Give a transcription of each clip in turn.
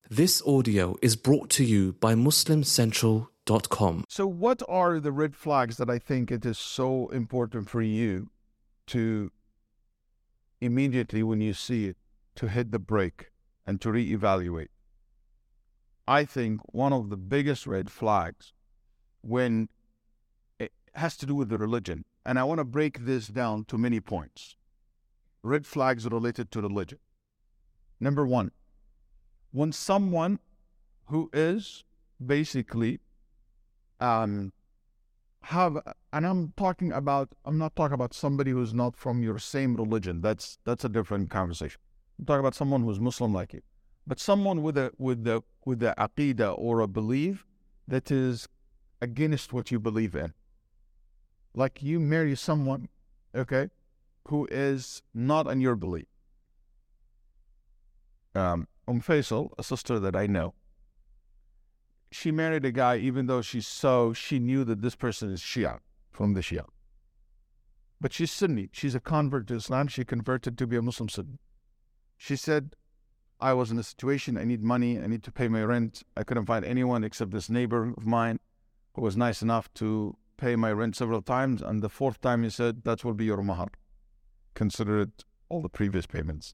This audio is brought to you by MuslimCentral.com. So what are the red flags that I think it is so important for you to immediately when you see it, to hit the brake and to reevaluate? I think one of the biggest red flags when it has to do with the religion, and I want to break this down to many points. Red flags related to religion. Number one, when someone who is basically I'm not talking about somebody who's not from your same religion. That's a different conversation. I'm talking about someone who's Muslim like you, but someone with the aqidah or a belief that is against what you believe in. Like you marry someone, okay, who is not in your belief. Faisal, a sister that I know, she married a guy even though she knew that this person is Shia, from the Shia. But she's Sunni. She's a convert to Islam. She converted to be a Muslim Sunni. She said, I was in a situation, I need money, I need to pay my rent. I couldn't find anyone except this neighbor of mine who was nice enough to pay my rent several times. And the fourth time he said, that will be your mahar. Consider it all the previous payments.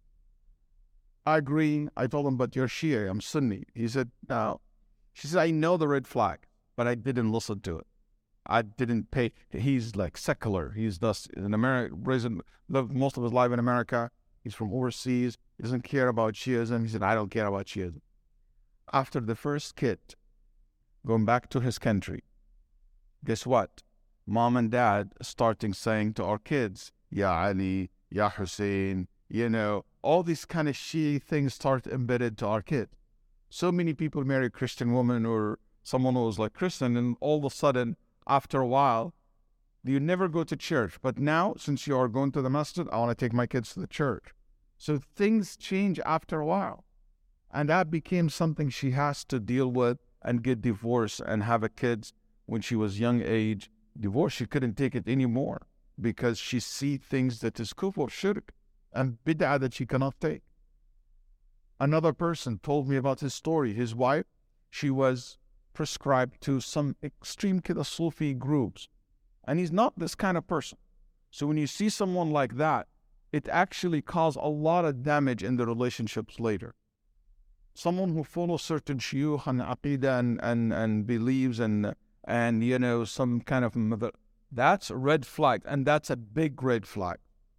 I agree. I told him, but you're Shia, I'm Sunni. He said, no. She said, I know the red flag, but I didn't listen to it. I didn't pay. He's like secular. He's thus in America, lived most of his life in America. He's from overseas. He doesn't care about Shiism. He said, I don't care about Shiism. After the first kid going back to his country, guess what? Mom and dad starting saying to our kids, Ya Ali, Ya Hussein, all these kind of Shia things start embedded to our kid. So many people marry a Christian woman or someone who was like Christian, and all of a sudden, after a while, you never go to church. But now, since you are going to the masjid, I want to take my kids to the church. So things change after a while. And that became something she has to deal with and get divorced and have a kid when she was young age. Divorce, she couldn't take it anymore because she see things that is kufr, shirk, and bid'ah that she cannot take. Another person told me about his story. His wife, she was prescribed to some extreme Sufi groups. And he's not this kind of person. So when you see someone like that, it actually causes a lot of damage in the relationships later. Someone who follows certain shuyukh and aqidah and believes and some kind of that's a red flag, and that's a big red flag.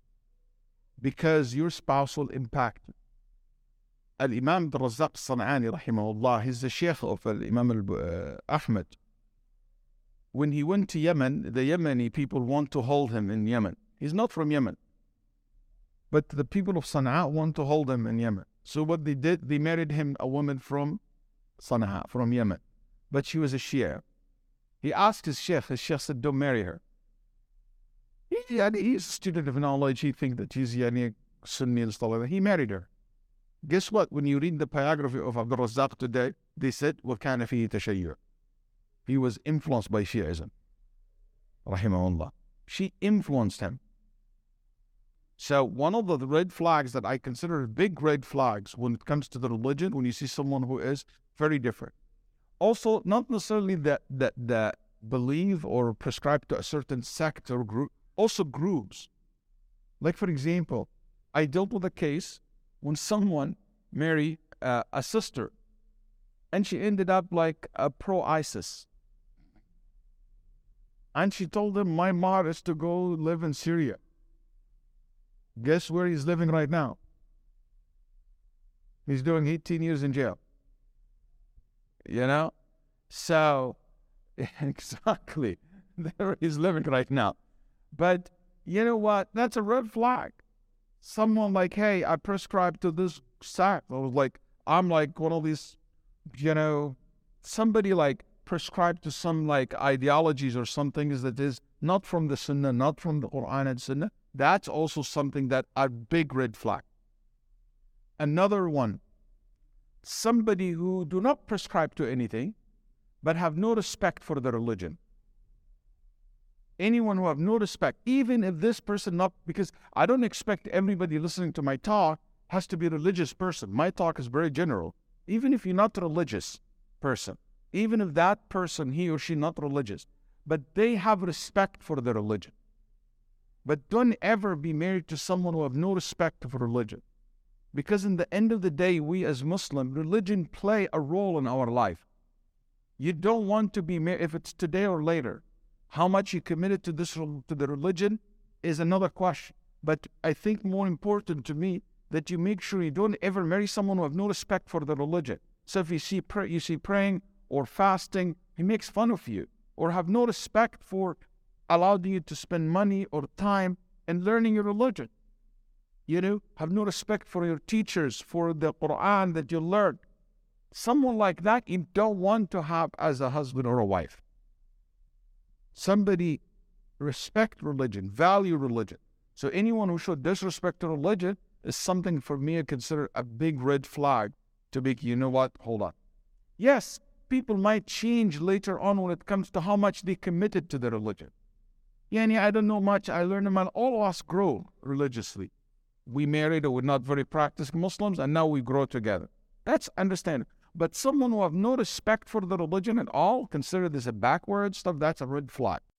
Because your spouse will impact you. Al-Imam Abdul Razzaq San'ani, rahimahullah, he's the sheikh of Imam Ahmed. When he went to Yemen, the Yemeni people want to hold him in Yemen. He's not from Yemen. But the people of Sana'a want to hold him in Yemen. So what they did, they married him a woman from Sana'a, from Yemen. But she was a Shia. He asked his sheikh said, don't marry her. He's a student of knowledge. He thinks that he's Sunni and stuff like that. He married her. Guess what? When you read the biography of Abdul Razzaq today, they said, وَكَانَ فِيهِ تَشَيُّعٌ. He was influenced by Shiism. Rahimahullah. She influenced him. So one of the red flags that I consider big red flags when it comes to the religion, when you see someone who is very different. Also, not necessarily that believe or prescribe to a certain sect or group, also groups. Like, for example, I dealt with a case when someone married a sister and she ended up like a pro-ISIS. And she told him, my mahar is to go live in Syria. Guess where he's living right now? He's doing 18 years in jail. So, exactly, there he's living right now. But you know what? That's a red flag. Someone like, hey, I prescribe to this sect. Or like, I'm like one of these, somebody like prescribed to some like ideologies or something that is not from the Sunnah, not from the Quran and Sunnah. That's also something that a big red flag. Another one, somebody who do not prescribe to anything, but have no respect for the religion. Anyone who have no respect, even if this person not, because I don't expect everybody listening to my talk has to be a religious person. My talk is very general. even if you're not a religious person, even if that person, he or she not religious, but they have respect for their religion. But don't ever be married to someone who have no respect for religion. Because in the end of the day, we as Muslims, religion play a role in our life. You don't want to be married, if it's today or later. How much you committed to the religion is another question. But I think more important to me that you make sure you don't ever marry someone who have no respect for the religion. So if you see praying or fasting, he makes fun of you, or have no respect for allowing you to spend money or time in learning your religion. Have no respect for your teachers, for the Quran that you learn. Someone like that you don't want to have as a husband or a wife. Somebody respect religion, value religion. So anyone who should disrespect the religion is something for me to consider a big red flag to be, you know what, hold on. Yes, people might change later on when it comes to how much they committed to the religion. I don't know much. I learned about all of us grow religiously. We married or we're not very practicing Muslims, and now we grow together. That's understandable. But someone who have no respect for the religion at all, consider this a backward stuff, that's a red flag.